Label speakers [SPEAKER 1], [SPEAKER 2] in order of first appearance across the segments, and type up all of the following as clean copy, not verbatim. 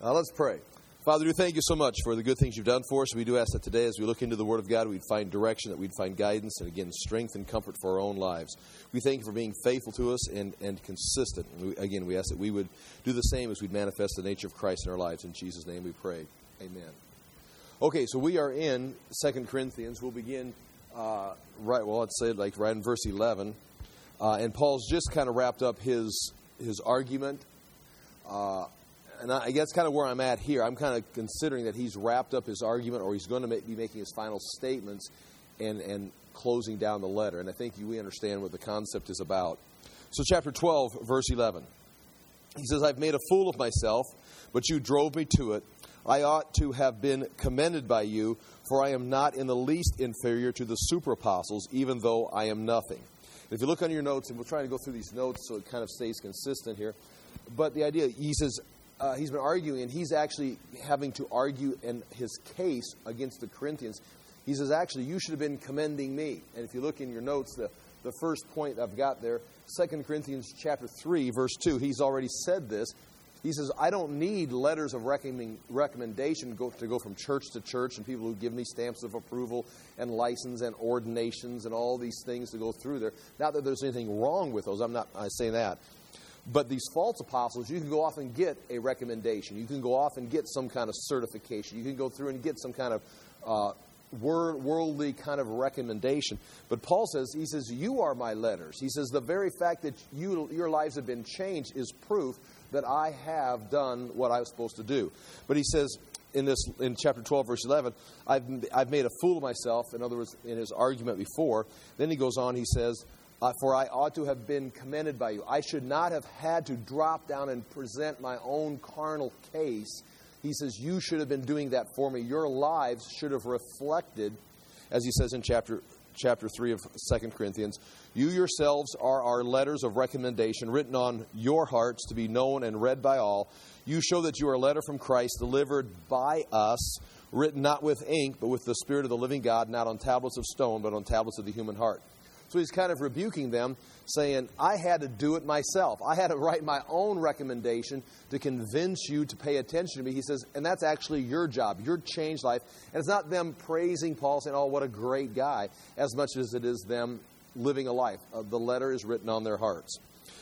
[SPEAKER 1] Let's pray. Father, we thank you so much for the good things you've done for us. We do ask that today, as we look into the Word of God, we'd find direction, that we'd find guidance, and again, strength and comfort for our own lives. We thank you for being faithful to us and consistent. And we ask that we would do the same as we'd manifest the nature of Christ in our lives. In Jesus' name we pray. Amen. Okay, so we are in 2 Corinthians. We'll begin right in verse 11. And Paul's just kind of wrapped up his argument. And I guess kind of where I'm at here. I'm kind of considering that he's wrapped up his argument, or he's going to be making his final statements and closing down the letter. And I think we understand what the concept is about. So chapter 12, verse 11. He says, I've made a fool of myself, but you drove me to it. I ought to have been commended by you, for I am not in the least inferior to the super apostles, even though I am nothing. If you look on your notes, and we'll try to go through these notes so it kind of stays consistent here. But the idea, he says, he's been arguing, and he's actually having to argue in his case against the Corinthians. He says, actually, you should have been commending me. And if you look in your notes, the first point I've got there, 2 Corinthians chapter 3, verse 2, he's already said this. He says, I don't need letters of recommendation to go from church to church and people who give me stamps of approval and license and ordinations and all these things to go through there. Not that there's anything wrong with those. I'm not saying that. But these false apostles, you can go off and get a recommendation. You can go off and get some kind of certification. You can go through and get some kind of worldly kind of recommendation. But Paul says, he says, you are my letters. He says, the very fact that your lives have been changed is proof that I have done what I was supposed to do. But he says in chapter 12, verse 11, I've made a fool of myself. In other words, in his argument before. Then he goes on, he says, for I ought to have been commended by you. I should not have had to drop down and present my own carnal case. He says, you should have been doing that for me. Your lives should have reflected, as he says in chapter 3 of 2 Corinthians, you yourselves are our letters of recommendation written on your hearts to be known and read by all. You show that you are a letter from Christ delivered by us, written not with ink, but with the Spirit of the living God, not on tablets of stone, but on tablets of the human heart. So he's kind of rebuking them, saying, I had to do it myself. I had to write my own recommendation to convince you to pay attention to me. He says, and that's actually your job, your changed life. And it's not them praising Paul, saying, oh, what a great guy, as much as it is them living a life. The letter is written on their hearts.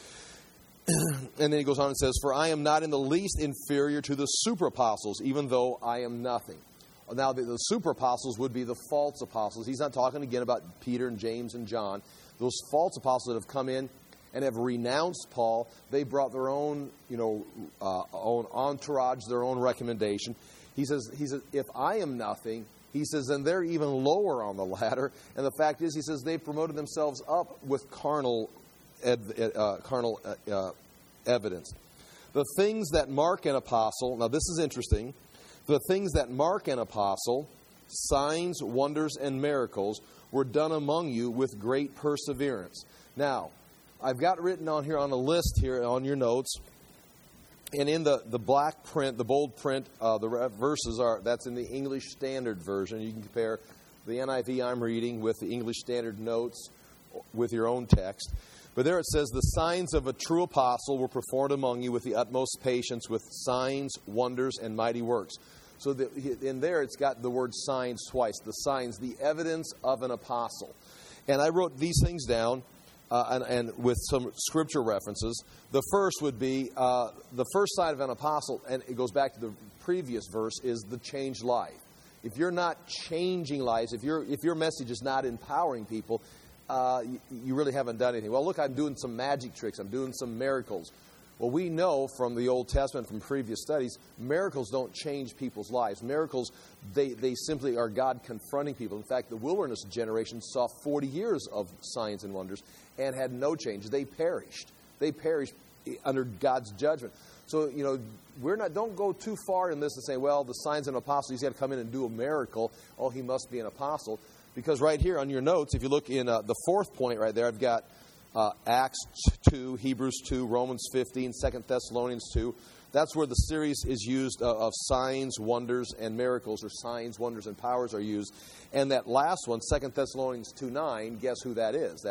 [SPEAKER 1] And then he goes on and says, for I am not in the least inferior to the super apostles, even though I am nothing. Now, the super apostles would be the false apostles. He's not talking again about Peter and James and John. Those false apostles that have come in and have renounced Paul, they brought their own, own entourage, their own recommendation. He says, if I am nothing, he says, then they're even lower on the ladder. And the fact is, he says, they promoted themselves up with carnal evidence. The things that mark an apostle, now this is interesting. The things that mark an apostle, signs, wonders, and miracles, were done among you with great perseverance. Now, I've got written on here on a list here on your notes, and in the black print, the bold print, the verses that's in the English Standard Version. You can compare the NIV I'm reading with the English Standard Notes with your own text. But there it says, the signs of a true apostle were performed among you with the utmost patience, with signs, wonders, and mighty works. So in there, it's got the word signs twice. The signs, the evidence of an apostle. And I wrote these things down and with some scripture references. The first would be, the first sign of an apostle, and it goes back to the previous verse, is the changed life. If you're not changing lives, if your message is not empowering people, you really haven't done anything. Well, look, I'm doing some magic tricks. I'm doing some miracles. Well, we know from the Old Testament, from previous studies, miracles don't change people's lives. Miracles, they simply are God confronting people. In fact, the wilderness generation saw 40 years of signs and wonders and had no change. They perished. They perished under God's judgment. So, don't go too far in this and say, well, the signs and apostles, he's got to come in and do a miracle. Oh, he must be an apostle. Because right here on your notes, if you look in the fourth point right there, I've got Acts 2, Hebrews 2, Romans 15, 2 Thessalonians 2. That's where the series is used of signs, wonders, and miracles, or signs, wonders, and powers are used. And that last one, 2 Thessalonians 2:9, guess who that is? That's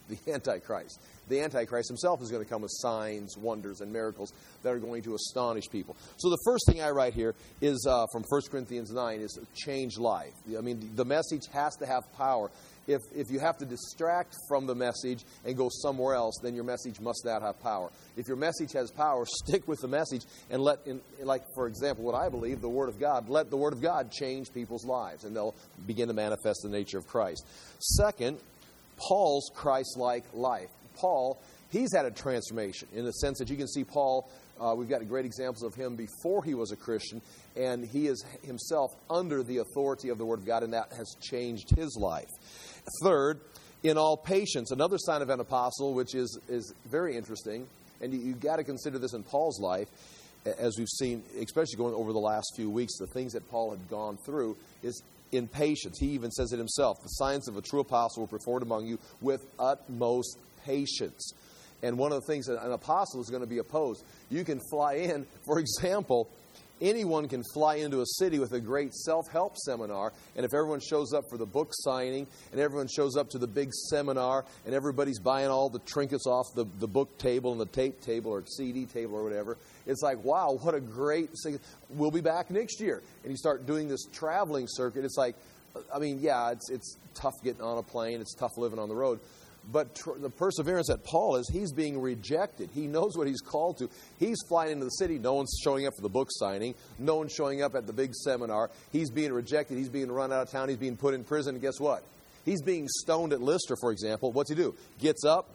[SPEAKER 1] the Antichrist. The Antichrist himself is going to come with signs, wonders, and miracles that are going to astonish people. So the first thing I write here is from 1 Corinthians 9 is change life. I mean, the message has to have power. If you have to distract from the message and go somewhere else, then your message must not have power. If your message has power, stick with the message and like, for example, what I believe, the Word of God, let the Word of God change people's lives, and they'll begin to manifest the nature of Christ. Second, Paul's Christ-like life. Paul, he's had a transformation in the sense that you can see Paul, we've got great examples of him before he was a Christian, and he is himself under the authority of the Word of God, and that has changed his life. Third, in all patience, another sign of an apostle, which is very interesting, and you've got to consider this in Paul's life, as we've seen, especially going over the last few weeks, the things that Paul had gone through is in patience. He even says it himself, the signs of a true apostle were performed among you with utmost patience. And one of the things that an apostle is going to be opposed, you can fly in, for example, anyone can fly into a city with a great self-help seminar, and if everyone shows up for the book signing, and everyone shows up to the big seminar, and everybody's buying all the trinkets off the book table and the tape table or CD table or whatever, it's like, wow, what a great thing. We'll be back next year. And you start doing this traveling circuit. It's like, I mean, yeah, it's tough getting on a plane. It's tough living on the road. But the perseverance that Paul is, he's being rejected. He knows what he's called to. He's flying into the city. No one's showing up for the book signing. No one's showing up at the big seminar. He's being rejected. He's being run out of town. He's being put in prison. And guess what? He's being stoned at Lystra, for example. What's he do? Gets up,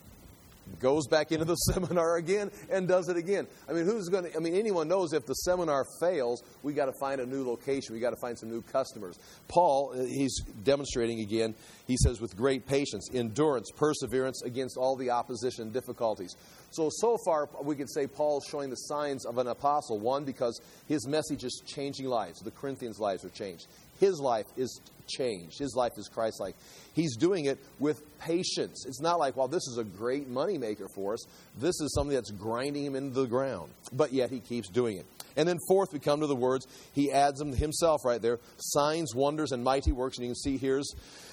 [SPEAKER 1] goes back into the seminar again, and does it again. I mean, anyone knows if the seminar fails, we got to find a new location. We got to find some new customers. Paul, he's demonstrating again, he says, with great patience, endurance, perseverance against all the opposition and difficulties. So far, we could say Paul's showing the signs of an apostle. One, because his message is changing lives. The Corinthians' lives are changed. His life is changed. His life is Christ-like. He's doing it with patience. It's not like, well, this is a great moneymaker for us. This is something that's grinding him into the ground. But yet he keeps doing it. And then fourth, we come to the words. He adds them himself right there. Signs, wonders, and mighty works. And you can see here's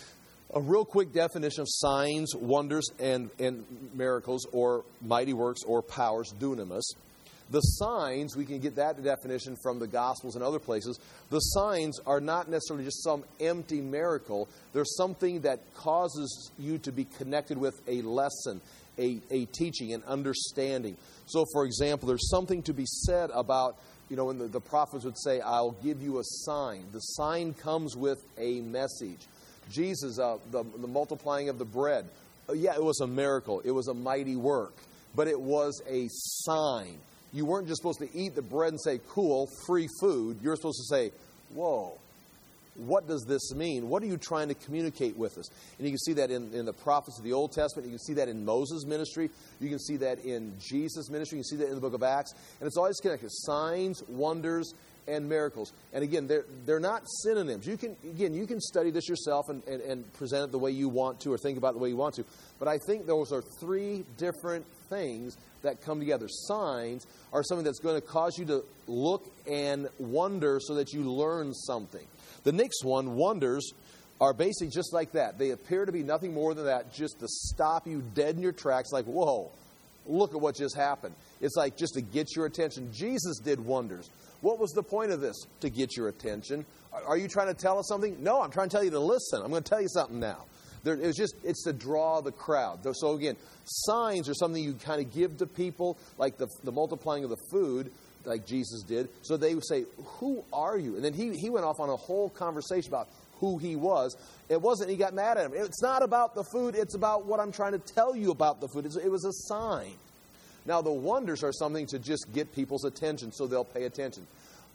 [SPEAKER 1] a real quick definition of signs, wonders, and miracles, or mighty works, or powers, dunamis. The signs, we can get that definition from the Gospels and other places. The signs are not necessarily just some empty miracle. They're something that causes you to be connected with a lesson, a teaching, an understanding. So, for example, there's something to be said about, when the prophets would say, I'll give you a sign. The sign comes with a message. Jesus, the multiplying of the bread, yeah, it was a miracle. It was a mighty work. But it was a sign. You weren't just supposed to eat the bread and say, cool, free food. You're supposed to say, whoa, what does this mean? What are you trying to communicate with us? And you can see that in the prophets of the Old Testament. You can see that in Moses' ministry. You can see that in Jesus' ministry. You can see that in the book of Acts. And it's always connected. Signs, wonders, and miracles. And again, they're not synonyms. You can study this yourself and present it the way you want to or think about it the way you want to. But I think those are three different things that come together. Signs are something that's going to cause you to look and wonder so that you learn something. The next one, wonders, are basically just like that. They appear to be nothing more than that, just to stop you dead in your tracks, like, whoa, look at what just happened. It's like just to get your attention. Jesus did wonders. What was the point of this? To get your attention. Are you trying to tell us something? No, I'm trying to tell you to listen. I'm going to tell you something now. It's to draw the crowd. So again, signs are something you kind of give to people, like the multiplying of the food, like Jesus did. So they would say, who are you? And then he went off on a whole conversation about who he was. It wasn't, he got mad at him. It's not about the food. It's about what I'm trying to tell you about the food. It was a sign. Now, the wonders are something to just get people's attention so they'll pay attention.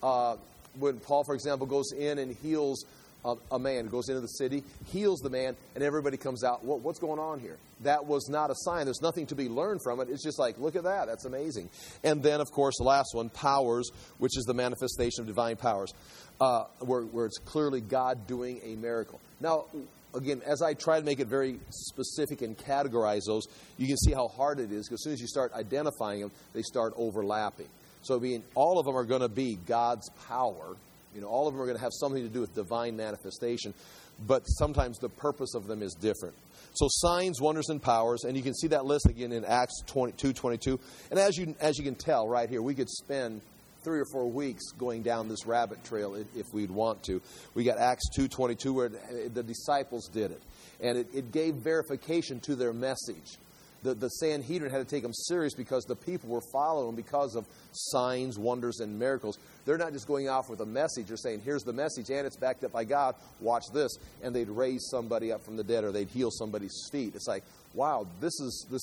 [SPEAKER 1] When Paul, for example, goes in and heals a man, goes into the city, heals the man, and everybody comes out, what's going on here? That was not a sign. There's nothing to be learned from it. It's just like, look at that. That's amazing. And then, of course, the last one, powers, which is the manifestation of divine powers, where it's clearly God doing a miracle. Now, again, as I try to make it very specific and categorize those, you can see how hard it is, because as soon as you start identifying them, they start overlapping. So all of them are going to be God's power, All of them are going to have something to do with divine manifestation, but sometimes the purpose of them is different. So signs, wonders, and powers, and you can see that list again in Acts 22:22. And as you can tell right here, we could spend 3 or 4 weeks going down this rabbit trail if we'd want to. We got Acts 2:22 where the disciples did it, and it gave verification to their message. The Sanhedrin had to take them serious because the people were following them because of signs, wonders, and miracles. They're not just going off with a message. They're saying, here's the message, and it's backed up by God. Watch this. And they'd raise somebody up from the dead, or they'd heal somebody's feet. It's like, wow, this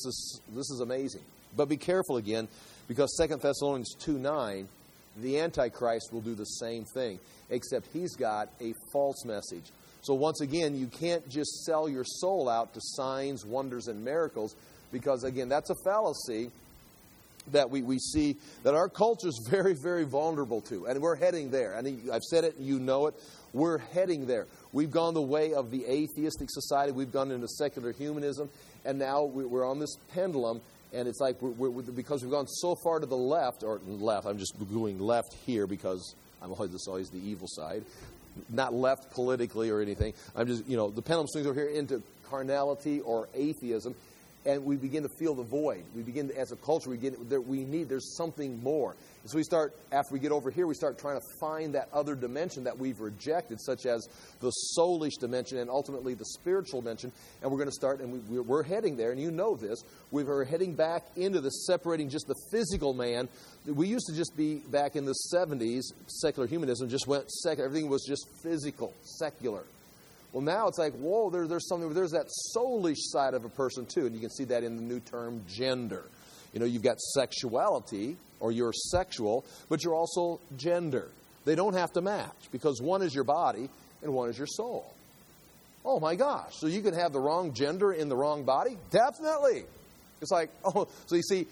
[SPEAKER 1] is amazing. But be careful again, because 2 Thessalonians 2:9, the Antichrist will do the same thing, except he's got a false message. So once again, you can't just sell your soul out to signs, wonders, and miracles, because, again, that's a fallacy that we see that our culture is very, very vulnerable to. And we're heading there. And I've said it, you know it. We're heading there. We've gone the way of the atheistic society. We've gone into secular humanism. And now we're on this pendulum. And it's like because we've gone so far to the left, I'm just going left here because this always the evil side. Not left politically or anything. I'm just, the pendulum swings over here into carnality or atheism. And we begin to feel the void. We begin to, as a culture, there's something more. And so after we get over here, we start trying to find that other dimension that we've rejected, such as the soulish dimension and ultimately the spiritual dimension. And we're going to start, and we're heading there, and you know this. We're heading back into the separating just the physical man. We used to just be back in the 70s, secular humanism just went secular. Everything was just physical, secular. Well, now it's like, whoa, there's something. There's that soulish side of a person, too. And you can see that in the new term, gender. You've got sexuality, or you're sexual, but you're also gender. They don't have to match, because one is your body and one is your soul. Oh, my gosh. So you can have the wrong gender in the wrong body? Definitely. It's like, so you see,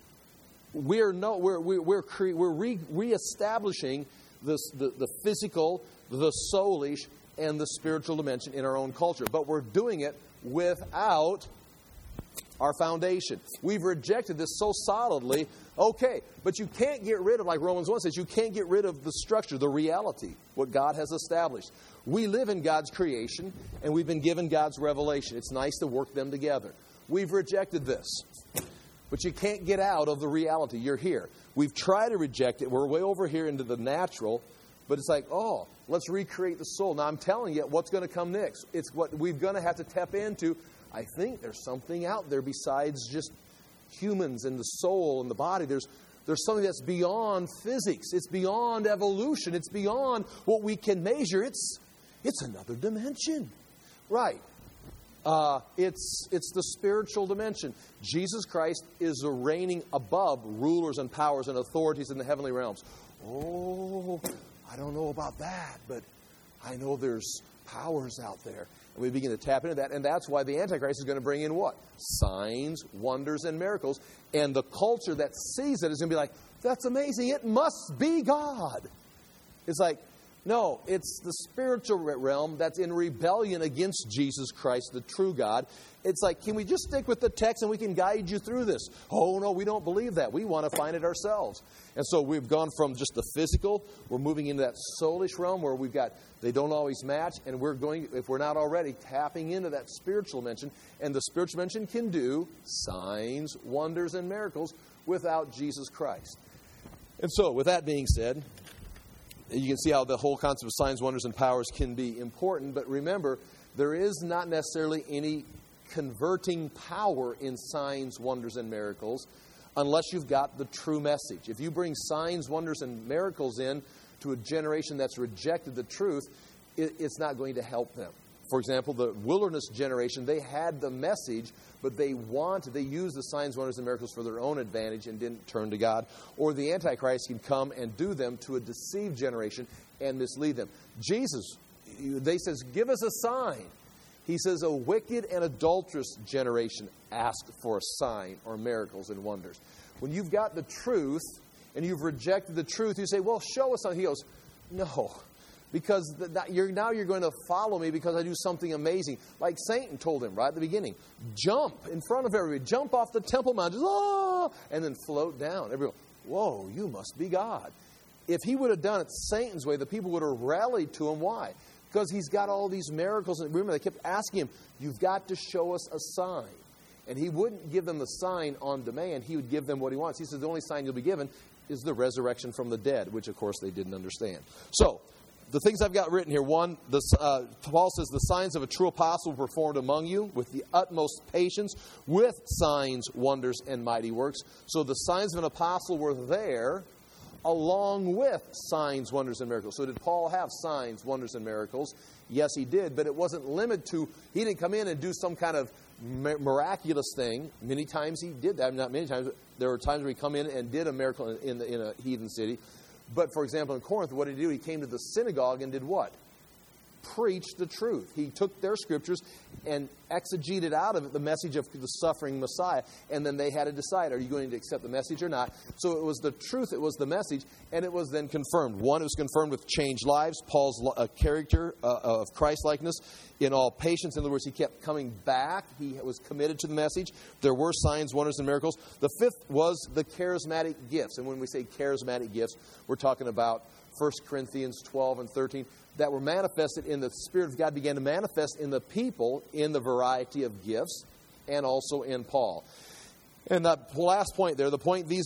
[SPEAKER 1] we're reestablishing the physical, the soulish, and the spiritual dimension in our own culture. But we're doing it without our foundation. We've rejected this so solidly. Okay, but you can't get rid of, like Romans 1 says, you can't get rid of the structure, the reality, what God has established. We live in God's creation, and we've been given God's revelation. It's nice to work them together. We've rejected this. But you can't get out of the reality. You're here. We've tried to reject it. We're way over here into the natural. But it's like, let's recreate the soul. Now, I'm telling you what's going to come next. It's what we're going to have to tap into. I think there's something out there besides just humans and the soul and the body. There's something that's beyond physics. It's beyond evolution. It's beyond what we can measure. It's another dimension. Right. It's the spiritual dimension. Jesus Christ is reigning above rulers and powers and authorities in the heavenly realms. Oh, I don't know about that, but I know there's powers out there. And we begin to tap into that, and that's why the Antichrist is going to bring in what? Signs, wonders, and miracles. And the culture that sees it is going to be like, that's amazing, it must be God. It's like, no, it's the spiritual realm that's in rebellion against Jesus Christ, the true God. It's like, can we just stick with the text and we can guide you through this? Oh, no, we don't believe that. We want to find it ourselves. And so we've gone from just the physical, we're moving into that soulish realm where they don't always match, and we're going, if we're not already, tapping into that spiritual dimension. And the spiritual dimension can do signs, wonders, and miracles without Jesus Christ. And so, with that being said, you can see how the whole concept of signs, wonders, and powers can be important. But remember, there is not necessarily any converting power in signs, wonders, and miracles unless you've got the true message. If you bring signs, wonders, and miracles in to a generation that's rejected the truth, it's not going to help them. For example, the wilderness generation, they had the message, but they used the signs, wonders, and miracles for their own advantage and didn't turn to God. Or the Antichrist can come and do them to a deceived generation and mislead them. Jesus, they says, give us a sign. He says, a wicked and adulterous generation asked for a sign or miracles and wonders. When you've got the truth and you've rejected the truth, you say, well, show us something. He goes, no. Because you're going to follow me because I do something amazing. Like Satan told him right at the beginning. Jump in front of everybody. Jump off the Temple Mount. And then float down. Everyone, whoa, you must be God. If he would have done it Satan's way, the people would have rallied to him. Why? Because he's got all these miracles. And remember, they kept asking him, you've got to show us a sign. And he wouldn't give them the sign on demand. He would give them what he wants. He says, the only sign you'll be given is the resurrection from the dead, which, of course, they didn't understand. So, the things I've got written here. One, Paul says, the signs of a true apostle were performed among you with the utmost patience, with signs, wonders, and mighty works. So the signs of an apostle were there along with signs, wonders, and miracles. So did Paul have signs, wonders, and miracles? Yes, he did, but it wasn't limited to, he didn't come in and do some kind of miraculous thing. Many times he did that. Not many times, but there were times where he come in and did a miracle in a heathen city. But, for example, in Corinth, what did he do? He came to the synagogue and did what? Preached the truth. He took their scriptures and exegeted out of it the message of the suffering Messiah. And then they had to decide, are you going to accept the message or not? So it was the truth, it was the message, and it was then confirmed. One, it was confirmed with changed lives, Paul's character of Christ-likeness in all patience. In other words, he kept coming back. He was committed to the message. There were signs, wonders, and miracles. The fifth was the charismatic gifts. And when we say charismatic gifts, we're talking about 1 Corinthians 12 and 13. That were manifested in the Spirit of God began to manifest in the people in the variety of gifts and also in Paul. And that last point there, these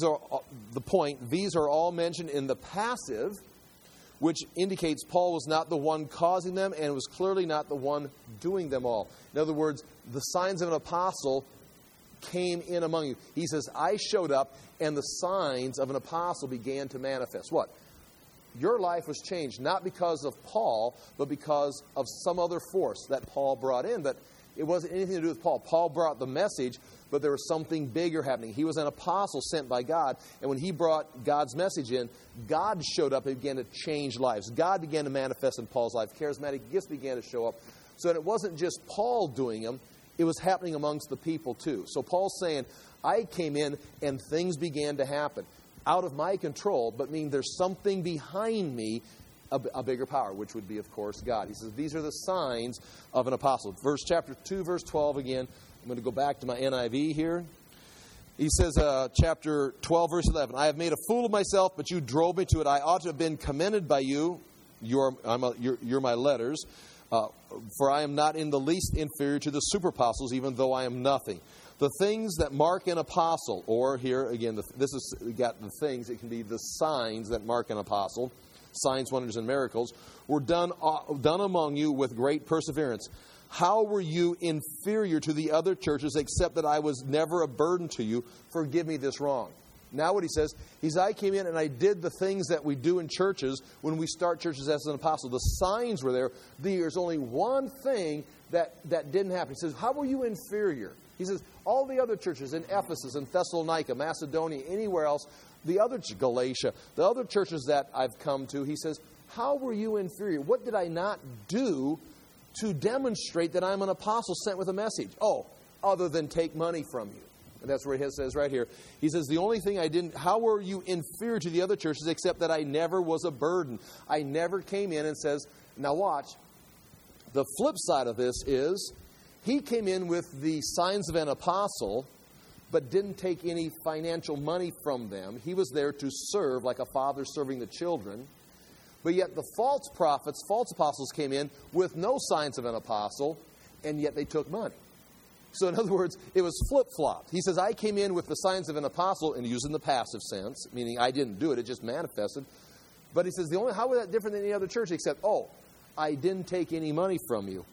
[SPEAKER 1] are all mentioned in the passive, which indicates Paul was not the one causing them and was clearly not the one doing them all. In other words, the signs of an apostle came in among you. He says, I showed up and the signs of an apostle began to manifest. What? Your life was changed, not because of Paul, but because of some other force that Paul brought in. But it wasn't anything to do with Paul. Paul brought the message, but there was something bigger happening. He was an apostle sent by God, and when he brought God's message in, God showed up and began to change lives. God began to manifest in Paul's life. Charismatic gifts began to show up. So that it wasn't just Paul doing them, it was happening amongst the people too. So Paul's saying, I came in and things began to happen. Out of my control, but mean there's something behind me, a bigger power, which would be, of course, God. He says, these are the signs of an apostle. Chapter 2, verse 12 again. I'm going to go back to my NIV here. He says, chapter 12, verse 11, I have made a fool of myself, but you drove me to it. I ought to have been commended by you. You're my letters. For I am not in the least inferior to the super apostles, even though I am nothing. The things that mark an apostle, or here again, we got the things, it can be the signs that mark an apostle, signs, wonders, and miracles, were done among you with great perseverance. How were you inferior to the other churches, except that I was never a burden to you? Forgive me this wrong. Now what he says, I came in and I did the things that we do in churches when we start churches as an apostle. The signs were there. There's only one thing that didn't happen. He says, how were you inferior? He says, all the other churches in Ephesus and Thessalonica, Macedonia, anywhere else, Galatia, the other churches that I've come to, he says, how were you inferior? What did I not do to demonstrate that I'm an apostle sent with a message? Oh, other than take money from you. And that's what it says right here. He says, the only thing I didn't, how were you inferior to the other churches except that I never was a burden? I never came in and says, now watch, the flip side of this is, he came in with the signs of an apostle, but didn't take any financial money from them. He was there to serve like a father serving the children. But yet the false prophets, false apostles came in with no signs of an apostle, and yet they took money. So in other words, it was flip-flopped. He says, I came in with the signs of an apostle, and using the passive sense, meaning I didn't do it, it just manifested. But he says, how was that different than any other church except, I didn't take any money from you.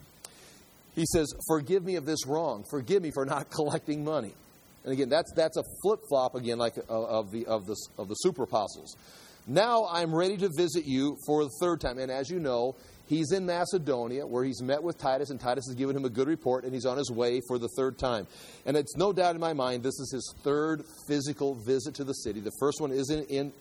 [SPEAKER 1] He says, forgive me of this wrong. Forgive me for not collecting money. And again, that's a flip-flop again, like of the super apostles. Now I'm ready to visit you for the third time. And as you know, he's in Macedonia where he's met with Titus, and Titus has given him a good report, and he's on his way for the third time. And it's no doubt in my mind this is his third physical visit to the city. The first one is in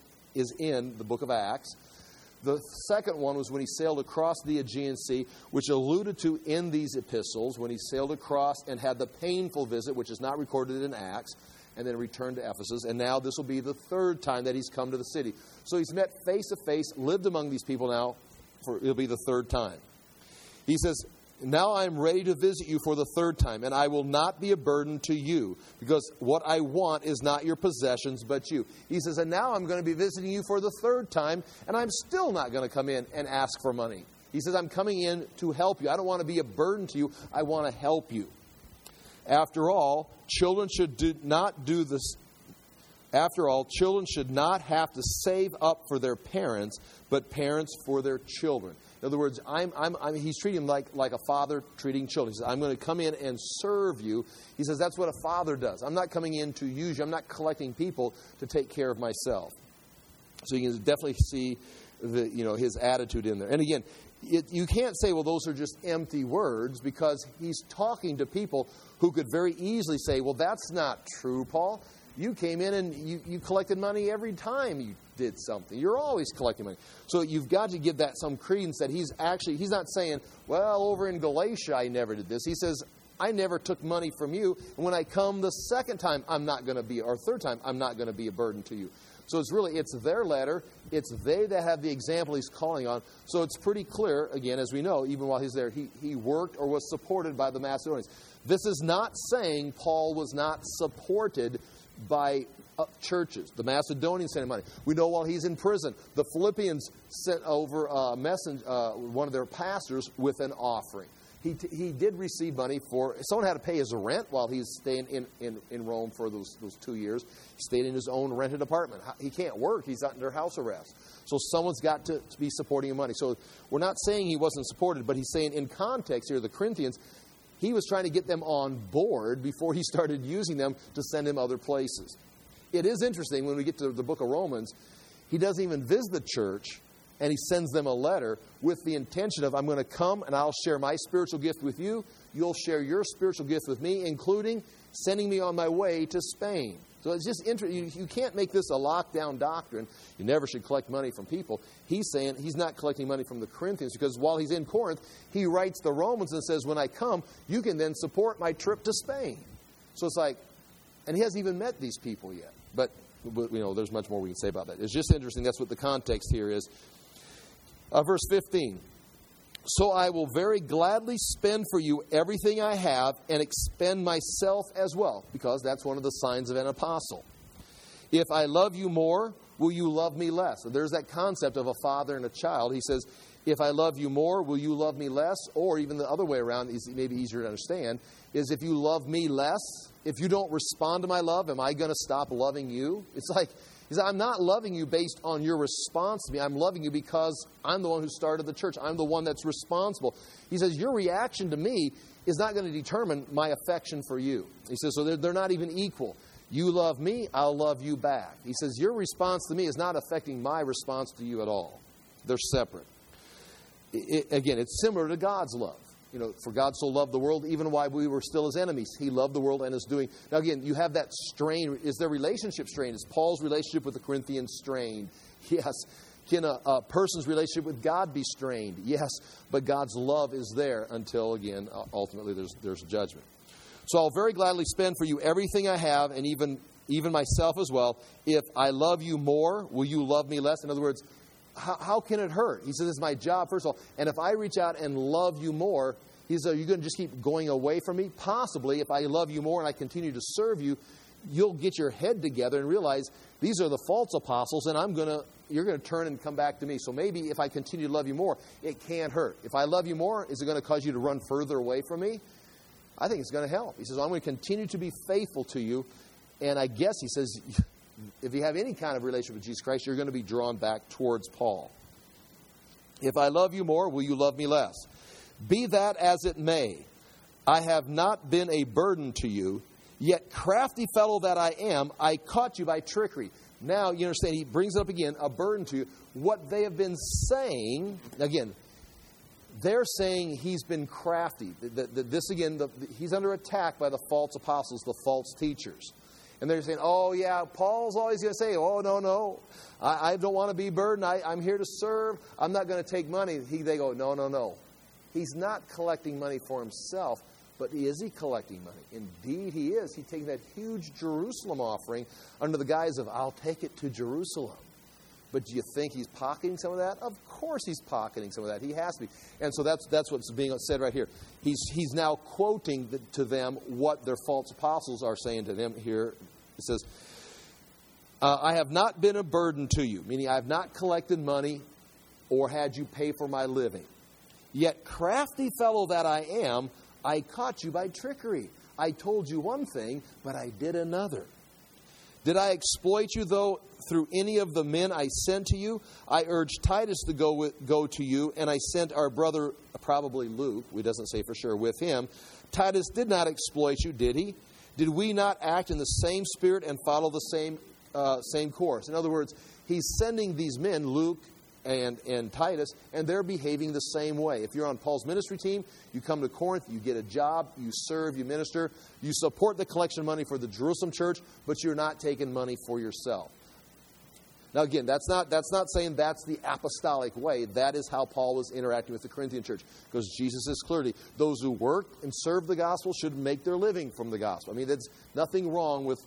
[SPEAKER 1] the book of Acts. The second one was when he sailed across the Aegean Sea, which alluded to in these epistles, when he sailed across and had the painful visit, which is not recorded in Acts, and then returned to Ephesus. And now this will be the third time that he's come to the city. So he's met face to face, lived among these people now, it'll be the third time. He says, now I am ready to visit you for the third time, and I will not be a burden to you, because what I want is not your possessions, but you. He says, and now I'm going to be visiting you for the third time, and I'm still not going to come in and ask for money. He says, I'm coming in to help you. I don't want to be a burden to you. I want to help you. After all, children should not have to save up for their parents, but parents for their children. In other words, he's treating them like a father treating children. He says, I'm going to come in and serve you. He says, that's what a father does. I'm not coming in to use you. I'm not collecting people to take care of myself. So you can definitely see his attitude in there. And again, you can't say, well, those are just empty words, because he's talking to people who could very easily say, well, that's not true, Paul. You came in and you collected money every time you did something. You're always collecting money. So you've got to give that some credence that he's not saying, well, over in Galatia I never did this. He says, I never took money from you. And when I come the second time, or third time, I'm not going to be a burden to you. So it's their letter. It's they that have the example he's calling on. So it's pretty clear, again, as we know, even while he's there, he worked or was supported by the Macedonians. This is not saying Paul was not supported by churches. The Macedonians sent him money. We know while he's in prison, the Philippians sent over one of their pastors with an offering. He did receive money someone had to pay his rent while he's staying in Rome for those 2 years. He stayed in his own rented apartment. He can't work. He's under house arrest. So someone's got to be supporting him money. So we're not saying he wasn't supported, but he's saying in context here, the Corinthians, he was trying to get them on board before he started using them to send him other places. It is interesting when we get to the book of Romans, he doesn't even visit the church, and he sends them a letter with the intention of, I'm going to come and I'll share my spiritual gift with you. You'll share your spiritual gift with me, including sending me on my way to Spain. So it's just interesting. You can't make this a lockdown doctrine. You never should collect money from people. He's saying he's not collecting money from the Corinthians, because while he's in Corinth, he writes the Romans and says, when I come, you can then support my trip to Spain. So it's like, and he hasn't even met these people yet. But there's much more we can say about that. It's just interesting. That's what the context here is. Verse 15. So I will very gladly spend for you everything I have and expend myself as well, because that's one of the signs of an apostle. If I love you more, will you love me less? So there's that concept of a father and a child. He says, if I love you more, will you love me less? Or even the other way around is maybe easier to understand, is if you love me less, if you don't respond to my love, am I going to stop loving you? It's like, he said, I'm not loving you based on your response to me. I'm loving you because I'm the one who started the church. I'm the one that's responsible. He says, your reaction to me is not going to determine my affection for you. He says, so they're not even equal. You love me, I'll love you back. He says, your response to me is not affecting my response to you at all. They're separate. Again, it's similar to God's love. For God so loved the world, even while we were still his enemies. He loved the world and is doing. Now again, you have that strain. Is their relationship strained? Is Paul's relationship with the Corinthians strained? Yes. Can a person's relationship with God be strained? Yes. But God's love is there until, again, ultimately there's judgment. So I'll very gladly spend for you everything I have, and even myself as well. If I love you more, will you love me less? In other words, how can it hurt? He says, it's my job, first of all. And if I reach out and love you more, he says, are you going to just keep going away from me? Possibly, if I love you more and I continue to serve you, you'll get your head together and realize these are the false apostles, and you're going to turn and come back to me. So maybe if I continue to love you more, it can't hurt. If I love you more, is it going to cause you to run further away from me? I think it's going to help. He says, I'm going to continue to be faithful to you. And I guess he says, if you have any kind of relationship with Jesus Christ, you're going to be drawn back towards Paul. If I love you more, will you love me less? Be that as it may, I have not been a burden to you, yet crafty fellow that I am, I caught you by trickery. Now, you understand, he brings it up again, a burden to you. What they have been saying, again, they're saying he's been crafty. He's under attack by the false apostles, the false teachers. And they're saying, oh, yeah, Paul's always going to say, oh, no, I don't want to be burdened. I'm here to serve. I'm not going to take money. They go, no. He's not collecting money for himself, but is he collecting money? Indeed he is. He's taking that huge Jerusalem offering under the guise of, I'll take it to Jerusalem. But do you think he's pocketing some of that? Of course he's pocketing some of that. He has to be. And so that's what's being said right here. He's now quoting to them what their false apostles are saying to them here. It says, I have not been a burden to you, meaning I have not collected money or had you pay for my living. Yet, crafty fellow that I am, I caught you by trickery. I told you one thing, but I did another. Did I exploit you, though, through any of the men I sent to you? I urged Titus to go to you, and I sent our brother, probably Luke, we doesn't say for sure, with him. Titus did not exploit you, did he? Did we not act in the same spirit and follow the same course? In other words, he's sending these men, Luke and Titus, and they're behaving the same way. If you're on Paul's ministry team, you come to Corinth, you get a job, you serve, you minister, you support the collection money for the Jerusalem church, but you're not taking money for yourself. Now again, that's not saying that's the apostolic way. That is how Paul was interacting with the Corinthian church. Because Jesus says clearly, those who work and serve the gospel should make their living from the gospel. I mean, there's nothing wrong with,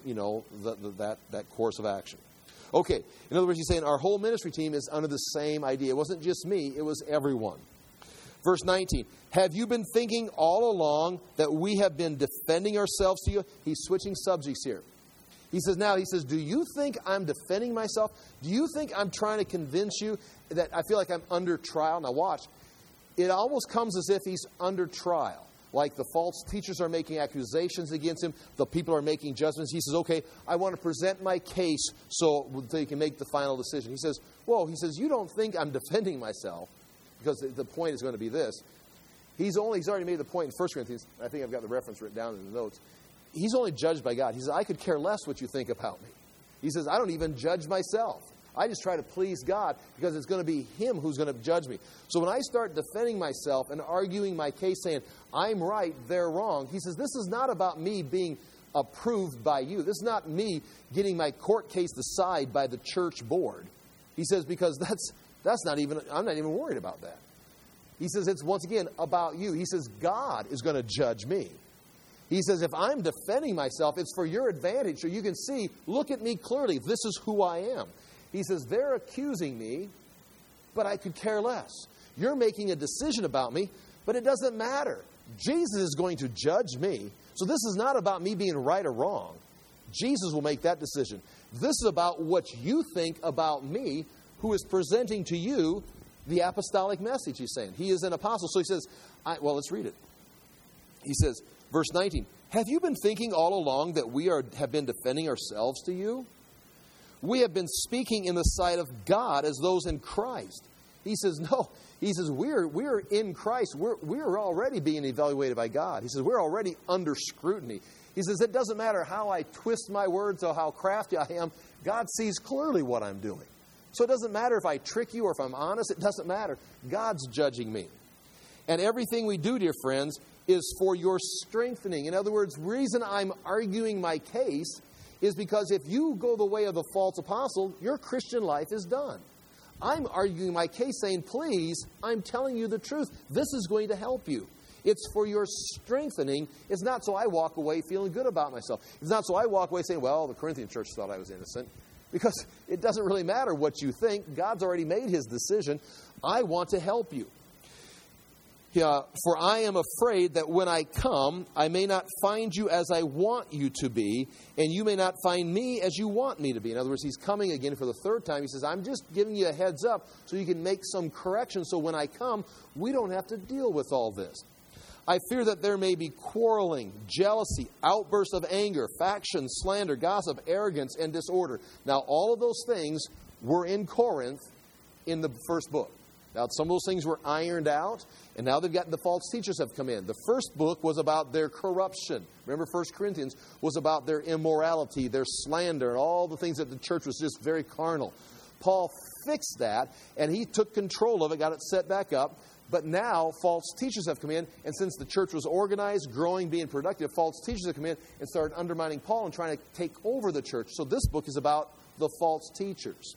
[SPEAKER 1] that course of action. Okay, in other words, he's saying our whole ministry team is under the same idea. It wasn't just me, it was everyone. Verse 19, have you been thinking all along that we have been defending ourselves to you? He's switching subjects here. He says, do you think I'm defending myself? Do you think I'm trying to convince you that I feel like I'm under trial? Now watch, it almost comes as if he's under trial. Like the false teachers are making accusations against him. The people are making judgments. He says, okay, I want to present my case so they can make the final decision. He says, you don't think I'm defending myself, because the point is going to be this. He's already made the point in 1 Corinthians. I think I've got the reference written down in the notes. He's only judged by God. He says, I could care less what you think about me. He says, I don't even judge myself. I just try to please God because it's going to be Him who's going to judge me. So when I start defending myself and arguing my case saying, I'm right, they're wrong, he says, this is not about me being approved by you. This is not me getting my court case decided by the church board. He says, because I'm not even worried about that. He says, it's once again about you. He says, God is going to judge me. He says, if I'm defending myself, it's for your advantage so you can see, look at me clearly. This is who I am. He says, they're accusing me, but I could care less. You're making a decision about me, but it doesn't matter. Jesus is going to judge me. So this is not about me being right or wrong. Jesus will make that decision. This is about what you think about me, who is presenting to you the apostolic message, he's saying. He is an apostle. So he says, let's read it. He says, verse 19, have you been thinking all along that we have been defending ourselves to you? We have been speaking in the sight of God as those in Christ. He says, no. He says, we're in Christ. We're already being evaluated by God. He says, we're already under scrutiny. He says, it doesn't matter how I twist my words or how crafty I am. God sees clearly what I'm doing. So it doesn't matter if I trick you or if I'm honest. It doesn't matter. God's judging me. And everything we do, dear friends, is for your strengthening. In other words, the reason I'm arguing my case is because if you go the way of the false apostle, your Christian life is done. I'm arguing my case saying, please, I'm telling you the truth. This is going to help you. It's for your strengthening. It's not so I walk away feeling good about myself. It's not so I walk away saying, well, the Corinthian church thought I was innocent. Because it doesn't really matter what you think. God's already made His decision. I want to help you. For I am afraid that when I come, I may not find you as I want you to be, and you may not find me as you want me to be. In other words, he's coming again for the third time. He says, I'm just giving you a heads up so you can make some corrections so when I come, we don't have to deal with all this. I fear that there may be quarreling, jealousy, outbursts of anger, faction, slander, gossip, arrogance, and disorder. Now, all of those things were in Corinth in the first book. Now, some of those things were ironed out, and now the false teachers have come in. The first book was about their corruption. Remember, 1 Corinthians was about their immorality, their slander, and all the things that the church was just very carnal. Paul fixed that, and he took control of it, got it set back up. But now, false teachers have come in, and since the church was organized, growing, being productive, false teachers have come in and started undermining Paul and trying to take over the church. So this book is about the false teachers.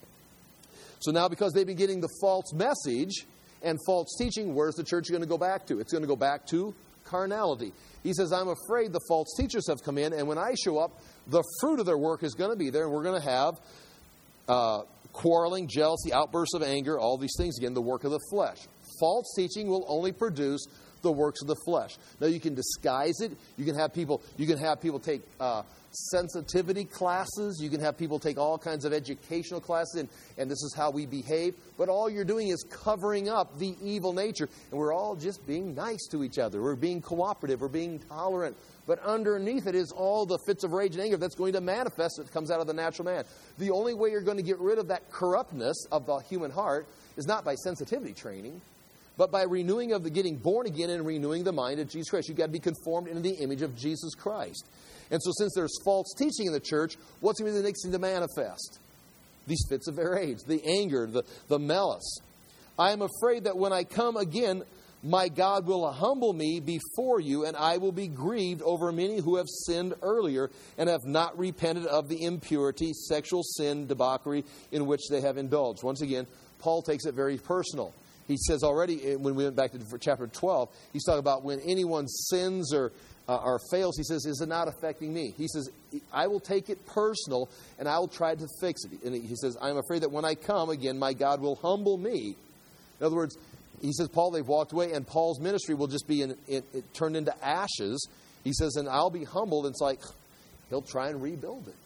[SPEAKER 1] So now, because they've been getting the false message and false teaching, where's the church going to go back to? It's going to go back to carnality. He says, I'm afraid the false teachers have come in, and when I show up, the fruit of their work is going to be there, and we're going to have quarreling, jealousy, outbursts of anger, all these things, again, the work of the flesh. False teaching will only produce the works of the flesh. Now, you can disguise it. You can have people take sensitivity classes. You can have people take all kinds of educational classes, and this is how we behave. But all you're doing is covering up the evil nature. And we're all just being nice to each other. We're being cooperative. We're being tolerant. But underneath it is all the fits of rage and anger that's going to manifest that comes out of the natural man. The only way you're going to get rid of that corruptness of the human heart is not by sensitivity training, but by renewing of the getting born again and renewing the mind of Jesus Christ. You've got to be conformed into the image of Jesus Christ. And so since there's false teaching in the church, what's going to be the next thing to manifest? These fits of rage, the anger, the malice. I am afraid that when I come again, my God will humble me before you, and I will be grieved over many who have sinned earlier and have not repented of the impurity, sexual sin, debauchery in which they have indulged. Once again, Paul takes it very personal. He says already, when we went back to chapter 12, he's talking about when anyone sins or fails, he says, is it not affecting me? He says, I will take it personal, and I will try to fix it. And he says, I'm afraid that when I come again, my God will humble me. In other words, he says, Paul, they've walked away, and Paul's ministry will just be turned into ashes. He says, and I'll be humbled. And it's like, he'll try and rebuild it.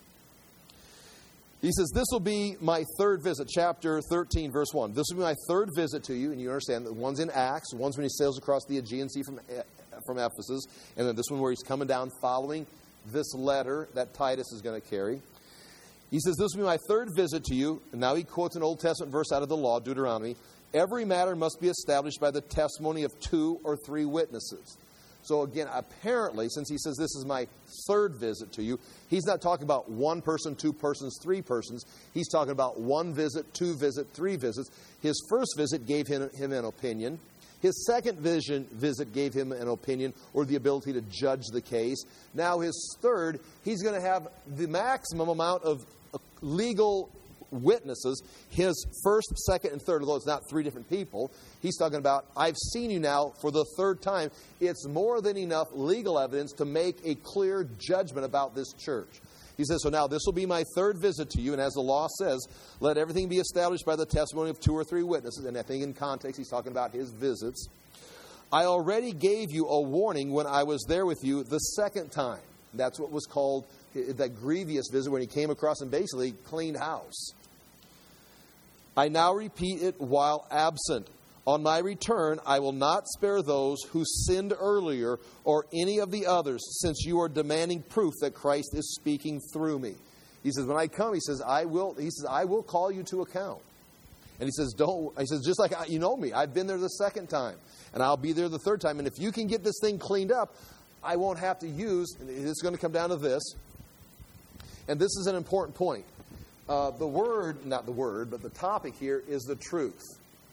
[SPEAKER 1] He says, this will be my third visit, chapter 13, verse 1. This will be my third visit to you. And you understand that one's in Acts, one's when he sails across the Aegean Sea from Ephesus, and then this one where he's coming down following this letter that Titus is going to carry. He says, this will be my third visit to you. And now he quotes an Old Testament verse out of the law, Deuteronomy. Every matter must be established by the testimony of 2 or 3 witnesses. So again, apparently, since he says this is my third visit to you, he's not talking about 1 person, 2 persons, 3 persons. He's talking about 1 visit, 2 visits, 3 visits. His first visit gave him an opinion. His second visit gave him an opinion or the ability to judge the case. Now his third, he's going to have the maximum amount of legal witnesses. His first, second, and third, although it's not 3 different people, he's talking about, I've seen you now for the 3rd time. It's more than enough legal evidence to make a clear judgment about this church. He says, so now this will be my 3rd visit to you, and as the law says, let everything be established by the testimony of 2 or 3 witnesses. And I think in context, he's talking about his visits. I already gave you a warning when I was there with you the 2nd time. That's what was called that grievous visit when he came across and basically cleaned house. I now repeat it while absent. On my return, I will not spare those who sinned earlier or any of the others, since you are demanding proof that Christ is speaking through me. He says, when I come, I will call you to account. And he says, just like you know me, I've been there the 2nd time, and I'll be there the 3rd time. And if you can get this thing cleaned up, I won't have to use, and it's going to come down to this. And this is an important point. But the topic here is the truth.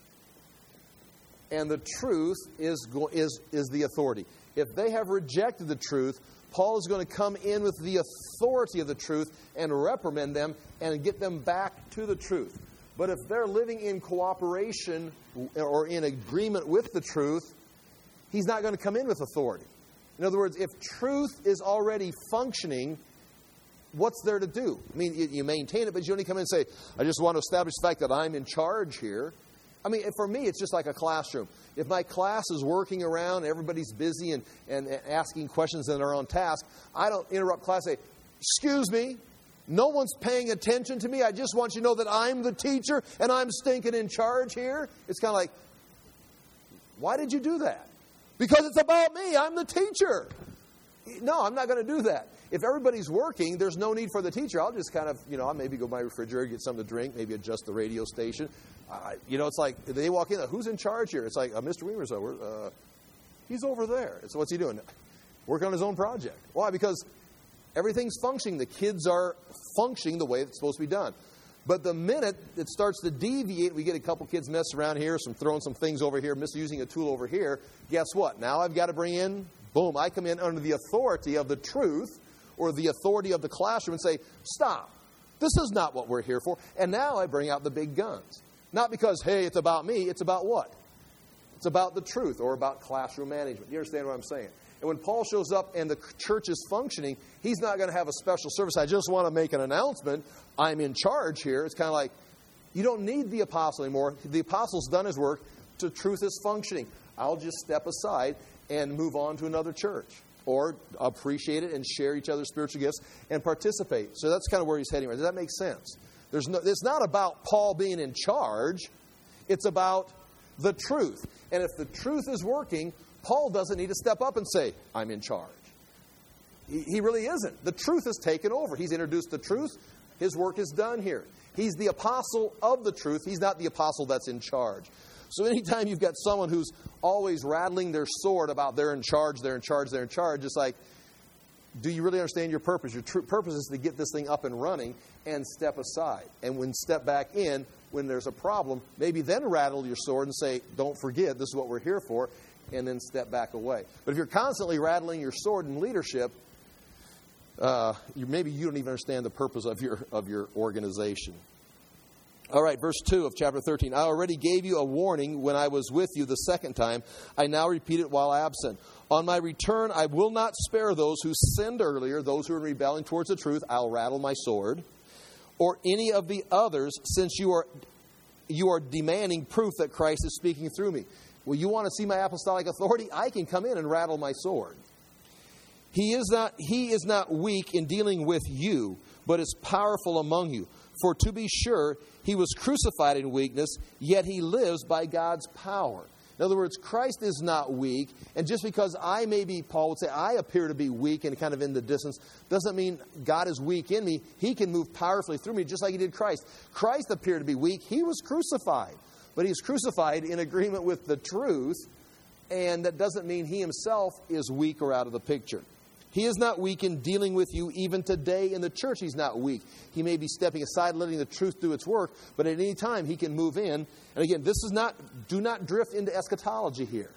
[SPEAKER 1] And the truth is the authority. If they have rejected the truth, Paul is going to come in with the authority of the truth and reprimand them and get them back to the truth. But if they're living in cooperation or in agreement with the truth, he's not going to come in with authority. In other words, if truth is already functioning, what's there to do? I mean, you maintain it, but you only come in and say, I just want to establish the fact that I'm in charge here. I mean, for me, it's just like a classroom. If my class is working around, everybody's busy and asking questions and they're on task, I don't interrupt class and say, excuse me, no one's paying attention to me. I just want you to know that I'm the teacher and I'm stinking in charge here. It's kind of like, why did you do that? Because it's about me. I'm the teacher. No, I'm not going to do that. If everybody's working, there's no need for the teacher. I'll just kind of, I'll maybe go to my refrigerator, get something to drink, maybe adjust the radio station. It's like, they walk in, who's in charge here? It's like, Mr. Weimer's over. He's over there. So what's he doing? Working on his own project. Why? Because everything's functioning. The kids are functioning the way it's supposed to be done. But the minute it starts to deviate, we get a couple kids messing around here, throwing some things over here, misusing a tool over here. Guess what? Now I've got to bring in, boom, I come in under the authority of the truth or the authority of the classroom and say, stop. This is not what we're here for. And now I bring out the big guns. Not because, hey, it's about me. It's about what? It's about the truth or about classroom management. You understand what I'm saying? And when Paul shows up and the church is functioning, he's not going to have a special service. I just want to make an announcement. I'm in charge here. It's kind of like, you don't need the apostle anymore. The apostle's done his work. The truth is functioning. I'll just step aside and move on to another church. Or appreciate it and share each other's spiritual gifts and participate. So that's kind of where he's heading. Does that make sense? It's not about Paul being in charge. It's about the truth. And if the truth is working, Paul doesn't need to step up and say, I'm in charge. He really isn't. The truth has taken over. He's introduced the truth. His work is done here. He's the apostle of the truth. He's not the apostle that's in charge. So anytime you've got someone who's always rattling their sword about they're in charge, it's like, do you really understand your purpose? Your purpose is to get this thing up and running and step aside. And when step back in, when there's a problem, maybe then rattle your sword and say, don't forget, this is what we're here for, and then step back away. But if you're constantly rattling your sword in leadership, maybe you don't even understand the purpose of your organization. All right, verse 2 of chapter 13. I already gave you a warning when I was with you the second time. I now repeat it while absent. On my return, I will not spare those who sinned earlier, those who are rebelling towards the truth. I'll rattle my sword. Or any of the others, since you are demanding proof that Christ is speaking through me. Well, you want to see my apostolic authority? I can come in and rattle my sword. He is not weak in dealing with you, but is powerful among you. For to be sure, he was crucified in weakness, yet he lives by God's power. In other words, Christ is not weak, and just because Paul would say, I appear to be weak and kind of in the distance, doesn't mean God is weak in me. He can move powerfully through me just like he did Christ. Christ appeared to be weak. He was crucified, but he was crucified in agreement with the truth, and that doesn't mean he himself is weak or out of the picture. He is not weak in dealing with you even today in the church. He's not weak. He may be stepping aside, letting the truth do its work, but at any time he can move in. And again, do not drift into eschatology here.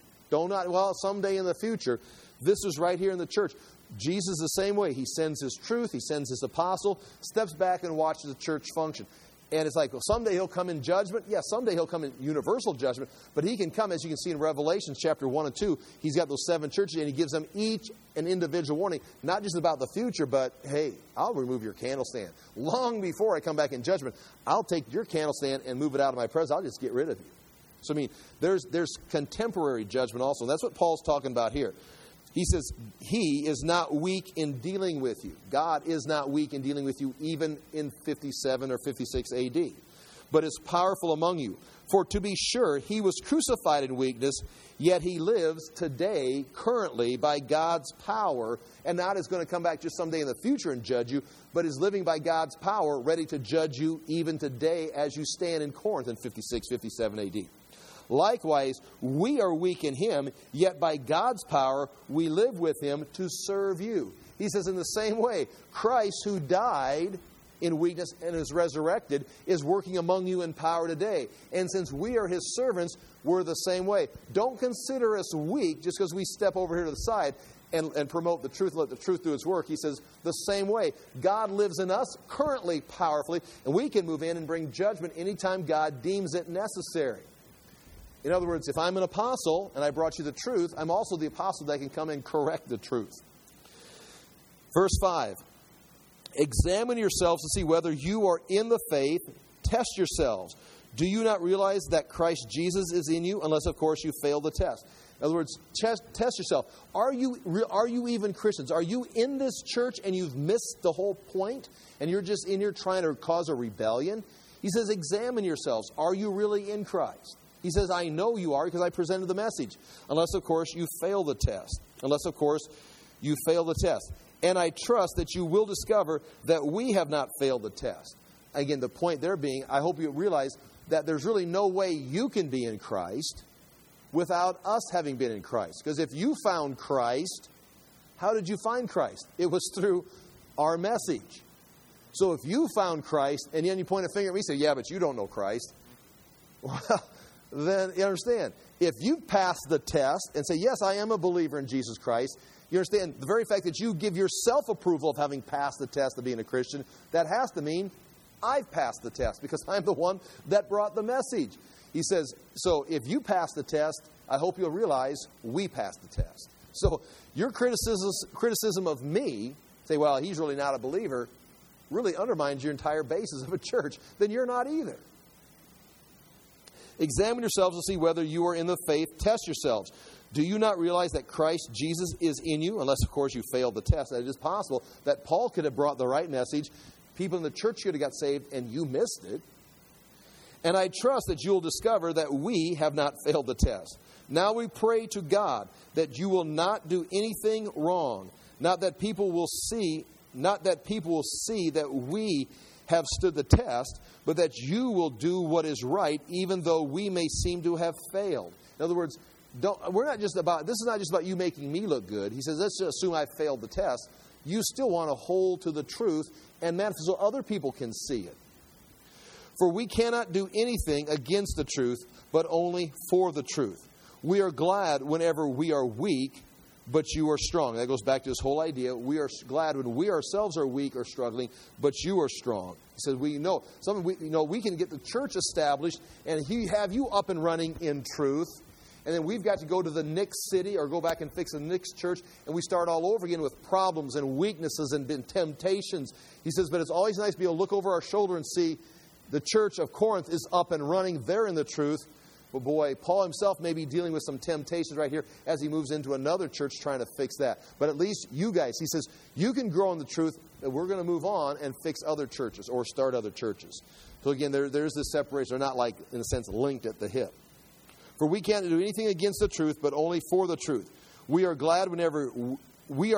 [SPEAKER 1] Someday in the future. This is right here in the church. Jesus the same way. He sends his truth. He sends his apostle, steps back and watches the church function. And it's like, well, someday he'll come in judgment. Yeah, someday he'll come in universal judgment. But he can come, as you can see in Revelation chapter 1 and 2. He's got those 7 churches, and he gives them each an individual warning. Not just about the future, but, hey, I'll remove your candlestand. Long before I come back in judgment, I'll take your candlestand and move it out of my presence. I'll just get rid of you. So, there's contemporary judgment also. That's what Paul's talking about here. He says, he is not weak in dealing with you. God is not weak in dealing with you even in 57 or 56 A.D., but is powerful among you. For to be sure, he was crucified in weakness, yet he lives today, currently, by God's power, and not is going to come back just someday in the future and judge you, but is living by God's power, ready to judge you even today as you stand in Corinth in 56, 57 A.D. Likewise, we are weak in him, yet by God's power we live with him to serve you. He says in the same way, Christ who died in weakness and is resurrected is working among you in power today. And since we are his servants, we're the same way. Don't consider us weak just because we step over here to the side and promote the truth, let the truth do its work. He says the same way. God lives in us currently powerfully, and we can move in and bring judgment anytime God deems it necessary. In other words, if I'm an apostle and I brought you the truth, I'm also the apostle that can come and correct the truth. Verse 5. Examine yourselves to see whether you are in the faith. Test yourselves. Do you not realize that Christ Jesus is in you? Unless, of course, you fail the test. In other words, test yourself. Are you even Christians? Are you in this church and you've missed the whole point? And you're just in here trying to cause a rebellion? He says, examine yourselves. Are you really in Christ? He says, I know you are because I presented the message. Unless, of course, you fail the test. And I trust that you will discover that we have not failed the test. Again, the point there being, I hope you realize that there's really no way you can be in Christ without us having been in Christ. Because if you found Christ, how did you find Christ? It was through our message. So if you found Christ, and then you point a finger at me and say, yeah, but you don't know Christ. Well, then you understand. If you pass the test and say, yes, I am a believer in Jesus Christ, you understand the very fact that you give yourself approval of having passed the test of being a Christian, that has to mean I've passed the test because I'm the one that brought the message. He says, so if you pass the test, I hope you'll realize we passed the test. So your criticism of me, say, well, he's really not a believer, really undermines your entire basis of a church. Then you're not either. Examine yourselves to see whether you are in the faith. Test yourselves. Do you not realize that Christ Jesus is in you? Unless, of course, you failed the test. It is possible that Paul could have brought the right message. People in the church could have got saved, and you missed it. And I trust that you'll discover that we have not failed the test. Now we pray to God that you will not do anything wrong. Not that people will see that we have stood the test, but that you will do what is right, even though we may seem to have failed. In other words, this is not just about you making me look good. He says, let's just assume I failed the test. You still want to hold to the truth and manifest so other people can see it. For we cannot do anything against the truth, but only for the truth. We are glad whenever we are weak, but you are strong. That goes back to this whole idea. We are glad when we ourselves are weak or struggling, but you are strong. He says, we can get the church established and have you up and running in truth. And then we've got to go to the next city or go back and fix the next church, and we start all over again with problems and weaknesses and temptations. He says, but it's always nice to be able to look over our shoulder and see the church of Corinth is up and running. They're in the truth. But boy, Paul himself may be dealing with some temptations right here as he moves into another church trying to fix that. But at least you guys, he says, you can grow in the truth, and we're going to move on and fix other churches or start other churches. So again, there's this separation. They're not like, in a sense, linked at the hip. For we can't do anything against the truth, but only for the truth. We are glad whenever we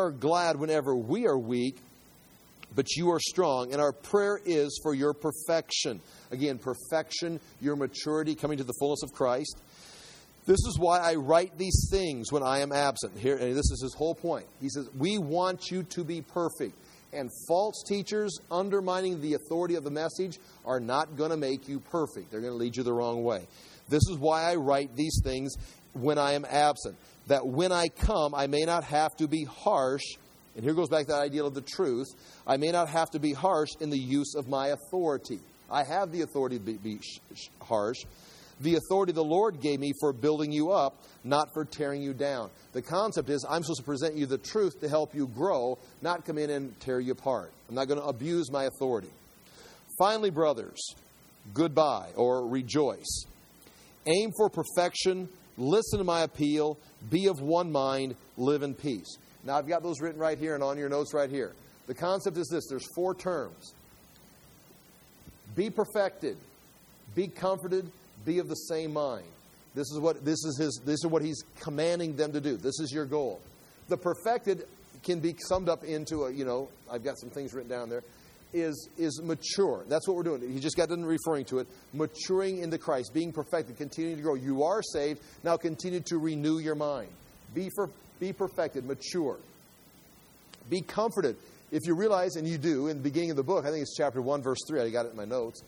[SPEAKER 1] are weak, but you are strong. And our prayer is for your perfection. Again, perfection, your maturity, coming to the fullness of Christ. This is why I write these things when I am absent. Here, and this is his whole point. He says, we want you to be perfect. And false teachers undermining the authority of the message are not going to make you perfect. They're going to lead you the wrong way. This is why I write these things when I am absent. That when I come, I may not have to be harsh. And here goes back to that idea of the truth. I may not have to be harsh in the use of my authority. I have the authority to be harsh. The authority the Lord gave me for building you up, not for tearing you down. The concept is I'm supposed to present you the truth to help you grow, not come in and tear you apart. I'm not going to abuse my authority. Finally, brothers, goodbye or rejoice. Aim for perfection. Listen to my appeal. Be of one mind. Live in peace. Now, I've got those written right here and on your notes right here. The concept is this. There's 4 terms. Be perfected. Be comforted. Be of the same mind. This is what he's commanding them to do. This is your goal. The perfected can be summed up into I've got some things written down there, is mature. That's what we're doing. He just got done referring to it. Maturing into Christ, being perfected, continuing to grow. You are saved. Now continue to renew your mind. Be perfected, mature. Be comforted. If you realize, and you do, in the beginning of the book, I think it's chapter 1, verse 3, I got it in my notes,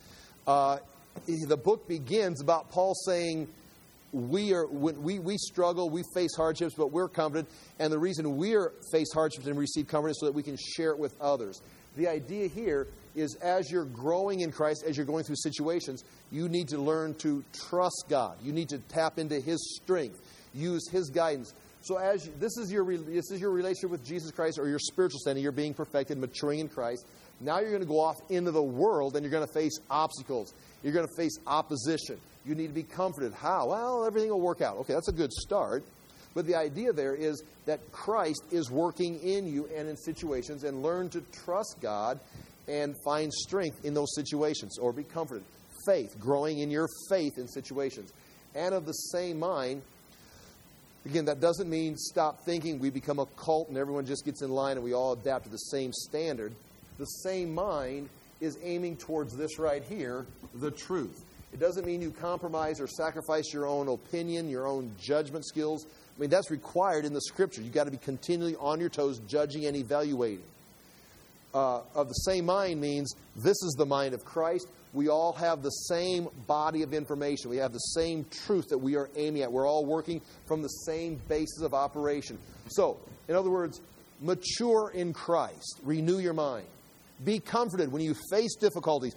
[SPEAKER 1] the book begins about Paul saying, when we struggle, we face hardships, but we're comforted. And the reason we face hardships and receive comfort is so that we can share it with others. The idea here is as you're growing in Christ, as you're going through situations, you need to learn to trust God. You need to tap into His strength, use His guidance. So this is your relationship with Jesus Christ, or your spiritual standing. You're being perfected, maturing in Christ. Now you're going to go off into the world and you're going to face obstacles. You're going to face opposition. You need to be comforted. How? Well, everything will work out. Okay, that's a good start. But the idea there is that Christ is working in you and in situations, and learn to trust God and find strength in those situations, or be comforted. Faith, growing in your faith in situations. And of the same mind. Again, that doesn't mean stop thinking we become a cult and everyone just gets in line and we all adapt to the same standard. The same mind is aiming towards this right here, the truth. It doesn't mean you compromise or sacrifice your own opinion, your own judgment skills. I mean, that's required in the Scripture. You've got to be continually on your toes, judging and evaluating. Of the same mind means this is the mind of Christ. We all have the same body of information. We have the same truth that we are aiming at. We're all working from the same basis of operation. So, in other words, mature in Christ. Renew your mind. Be comforted when you face difficulties.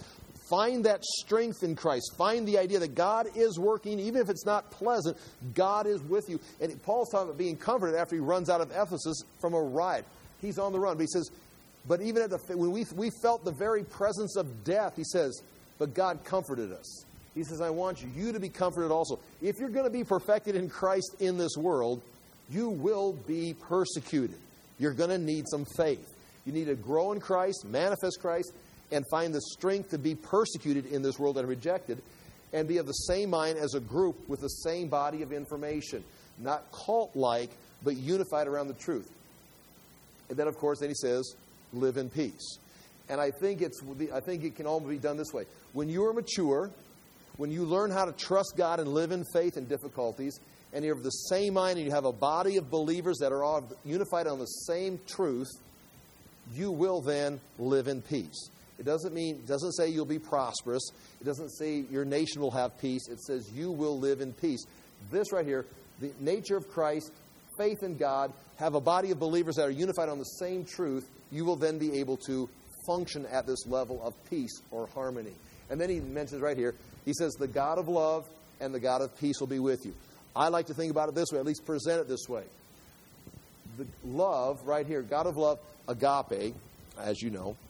[SPEAKER 1] Find that strength in Christ. Find the idea that God is working, even if it's not pleasant, God is with you. And Paul's talking about being comforted after he runs out of Ephesus from a riot. He's on the run. But he says, but even when we felt the very presence of death, he says, but God comforted us. He says, I want you to be comforted also. If you're going to be perfected in Christ in this world, you will be persecuted. You're going to need some faith. You need to grow in Christ, manifest Christ, and find the strength to be persecuted in this world and rejected, and be of the same mind as a group with the same body of information. Not cult-like, but unified around the truth. And then, of course, then he says, live in peace. And I think it can all be done this way. When you are mature, when you learn how to trust God and live in faith in difficulties, and you're of the same mind, and you have a body of believers that are all unified on the same truth, you will then live in peace. It doesn't say you'll be prosperous. It doesn't say your nation will have peace. It says you will live in peace. This right here, the nature of Christ, faith in God, have a body of believers that are unified on the same truth, you will then be able to function at this level of peace or harmony. And then he mentions right here, he says, the God of love and the God of peace will be with you. I like to think about it this way, at least present it this way. The love, right here, God of love, agape, as you know.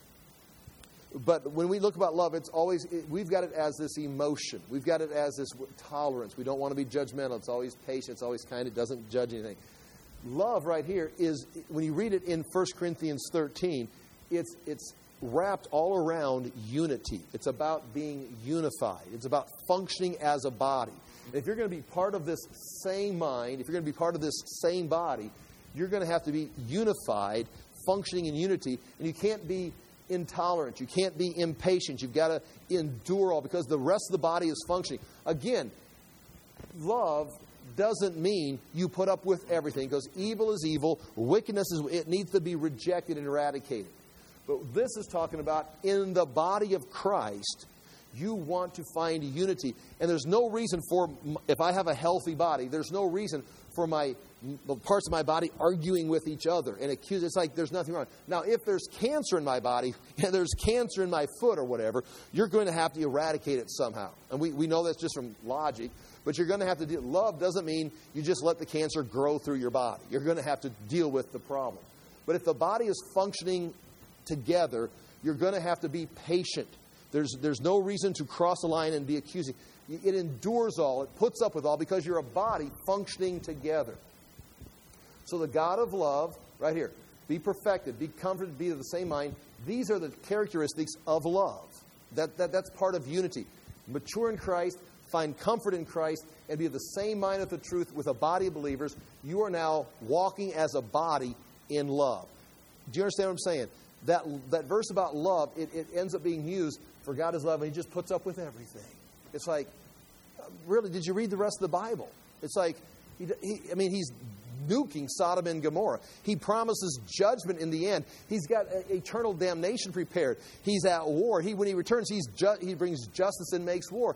[SPEAKER 1] But when we look about love, we've got it as this emotion. We've got it as this tolerance. We don't want to be judgmental. It's always patient. It's always kind. It doesn't judge anything. Love right here is, when you read it in 1 Corinthians 13, it's wrapped all around unity. It's about being unified. It's about functioning as a body. And if you're going to be part of this same mind, if you're going to be part of this same body, you're going to have to be unified, functioning in unity. And you can't be intolerant. You can't be impatient. You've got to endure all, because the rest of the body is functioning. Again, love doesn't mean you put up with everything, because evil is evil. Wickedness it needs to be rejected and eradicated. But this is talking about in the body of Christ, you want to find unity. And there's no reason if I have a healthy body, there's no reason for the parts of my body arguing with each other and accusing. It's like there's nothing wrong. Now, if there's cancer in my body and there's cancer in my foot or whatever, you're going to have to eradicate it somehow. And we know that's just from logic, but you're going to have to deal. Love doesn't mean you just let the cancer grow through your body. You're going to have to deal with the problem. But if the body is functioning together, you're going to have to be patient. There's no reason to cross the line and be accusing. It endures all. It puts up with all, because you're a body functioning together. So the God of love, right here, be perfected, be comforted, be of the same mind. These are the characteristics of love. That's part of unity. Mature in Christ, find comfort in Christ, and be of the same mind of the truth with a body of believers. You are now walking as a body in love. Do you understand what I'm saying? That verse about love, it ends up being used for God is love, and he just puts up with everything. It's like, really, did you read the rest of the Bible? It's like, he's nuking Sodom and Gomorrah. He promises judgment in the end. He's got eternal damnation prepared. He's at war. When he returns, he brings justice and makes war.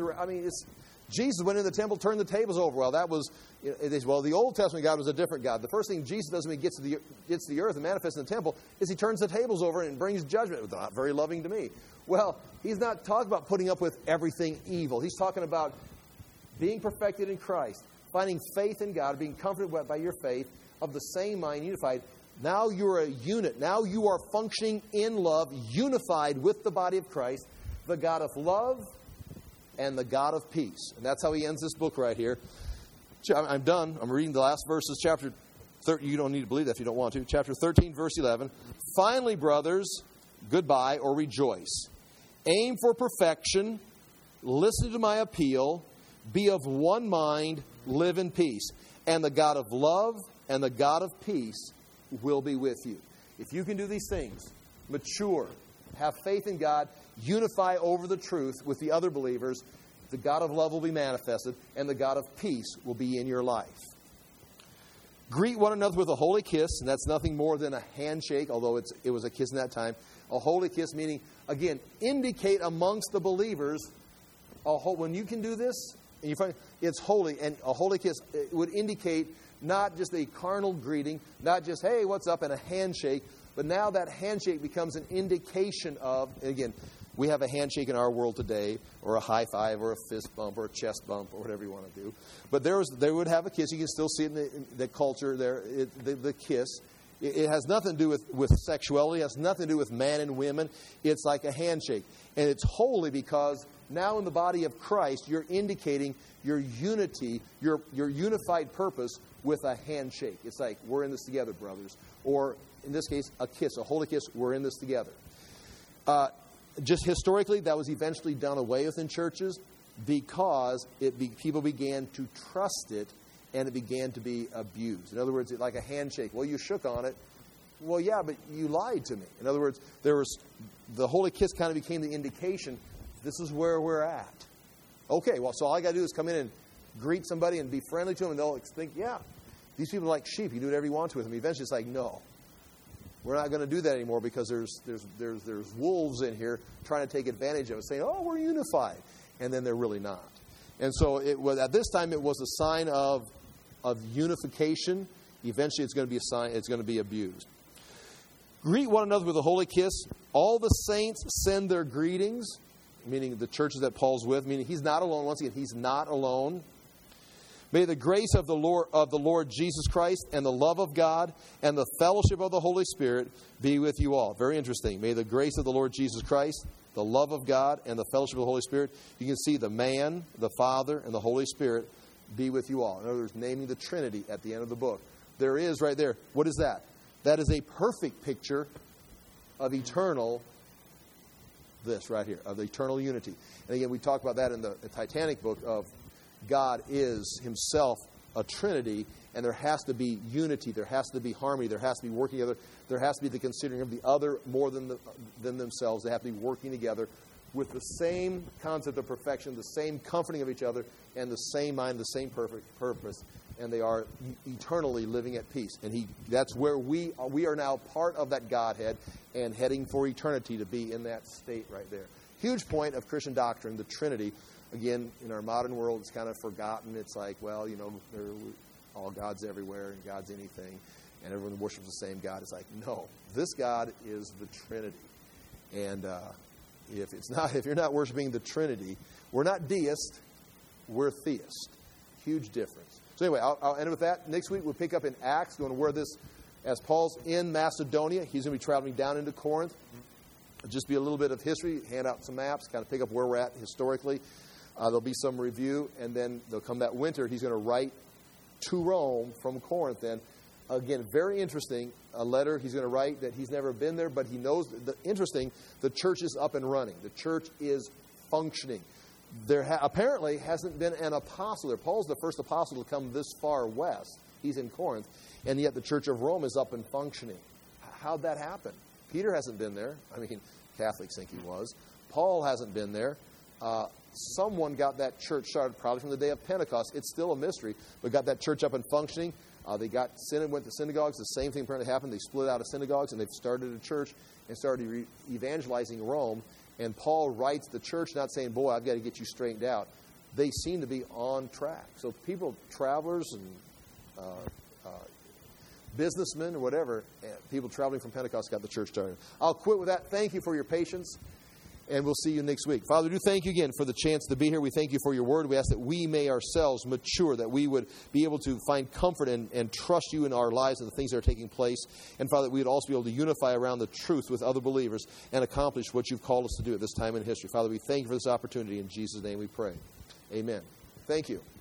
[SPEAKER 1] Jesus went in the temple, turned the tables over. Well, the Old Testament God was a different God. The first thing Jesus does when he gets to the earth and manifests in the temple is he turns the tables over and brings judgment. Not very loving to me. Well, he's not talking about putting up with everything evil. He's talking about being perfected in Christ, finding faith in God, being comforted by your faith, of the same mind, unified. Now you're a unit. Now you are functioning in love, unified with the body of Christ, the God of love and the God of peace. And that's how he ends this book right here. I'm done. I'm reading the last verses, chapter 13. You don't need to believe that if you don't want to. Chapter 13, verse 11. Finally, brothers, goodbye or rejoice. Aim for perfection. Listen to my appeal. Be of one mind. Live in peace. And the God of love and the God of peace will be with you. If you can do these things, mature, have faith in God, unify over the truth with the other believers, the God of love will be manifested, and the God of peace will be in your life. Greet one another with a holy kiss, and that's nothing more than a handshake, although it was a kiss in that time. A holy kiss meaning, again, indicate amongst the believers, when you can do this, and you find it's holy, and a holy kiss it would indicate not just a carnal greeting, not just, hey, what's up, and a handshake, but now that handshake becomes an indication of, again, We have a handshake in our world today, or a high five, or a fist bump, or a chest bump, or whatever you want to do. But they would have a kiss. You can still see it in the culture there, the kiss. It has nothing to do with sexuality. It has nothing to do with man and women. It's like a handshake. And it's holy because now in the body of Christ, you're indicating your unity, your unified purpose with a handshake. It's like, we're in this together, brothers. Or, in this case, a kiss, a holy kiss, we're in this together. Just historically, that was eventually done away with in churches because people began to trust it and it began to be abused. In other words, like a handshake. Well, you shook on it. Well, yeah, but you lied to me. In other words, the holy kiss kind of became the indication, this is where we're at. Okay, well, so all I got to do is come in and greet somebody and be friendly to them, and they'll think, yeah, these people are like sheep. You do whatever you want to with them. Eventually, it's like, no. We're not going to do that anymore because there's wolves in here trying to take advantage of it, saying, oh, we're unified. And then they're really not. And so at this time, it was a sign of unification. Eventually, it's going to be a sign, it's going to be abused. Greet one another with a holy kiss. All the saints send their greetings, meaning the churches that Paul's with, meaning he's not alone. Once again, he's not alone. May the grace of the Lord Jesus Christ and the love of God and the fellowship of the Holy Spirit be with you all. Very interesting. May the grace of the Lord Jesus Christ, the love of God, and the fellowship of the Holy Spirit. You can see the man, the Father, and the Holy Spirit be with you all. In other words, naming the Trinity at the end of the book. There is right there. What is that? That is a perfect picture of eternal, this right here, of the eternal unity. And again, we talk about that in the Titanic book of God is himself a Trinity, and there has to be unity, there has to be harmony, there has to be working together, there has to be the considering of the other more than themselves. They have to be working together with the same concept of perfection, the same comforting of each other, and the same mind, the same perfect purpose, and they are eternally living at peace. And that's where we are now part of that Godhead and heading for eternity to be in that state right there. Huge point of Christian doctrine, the Trinity. Again, in our modern world, it's kind of forgotten. It's like, well, all God's everywhere and God's anything, and everyone worships the same God. It's like, no, this God is the Trinity. And if you're not worshiping the Trinity, we're not deist, we're theist. Huge difference. So anyway, I'll end with that. Next week, we'll pick up in Acts, going to where this, as Paul's in Macedonia, he's going to be traveling down into Corinth. It'll just be a little bit of history, hand out some maps, kind of pick up where we're at historically. There'll be some review, and then they'll come that winter. He's going to write to Rome from Corinth. And again, very interesting, a letter he's going to write that he's never been there, but he knows. Interesting, the church is up and running. The church is functioning. There apparently hasn't been an apostle there. Paul's the first apostle to come this far west. He's in Corinth, and yet the church of Rome is up and functioning. How'd that happen? Peter hasn't been there. I mean, Catholics think he was. Paul hasn't been there. Someone got that church started probably from the day of Pentecost. It's still a mystery, but got that church up and functioning. They went to synagogues. The same thing apparently happened. They split out of synagogues, and they've started a church and started evangelizing Rome. And Paul writes the church, not saying, boy, I've got to get you straightened out. They seem to be on track. So people, travelers and businessmen or whatever, people traveling from Pentecost got the church started. I'll quit with that. Thank you for your patience. And we'll see you next week. Father, we do thank you again for the chance to be here. We thank you for your word. We ask that we may ourselves mature, that we would be able to find comfort and trust you in our lives and the things that are taking place. And Father, that we would also be able to unify around the truth with other believers and accomplish what you've called us to do at this time in history. Father, we thank you for this opportunity. In Jesus' name we pray. Amen. Thank you.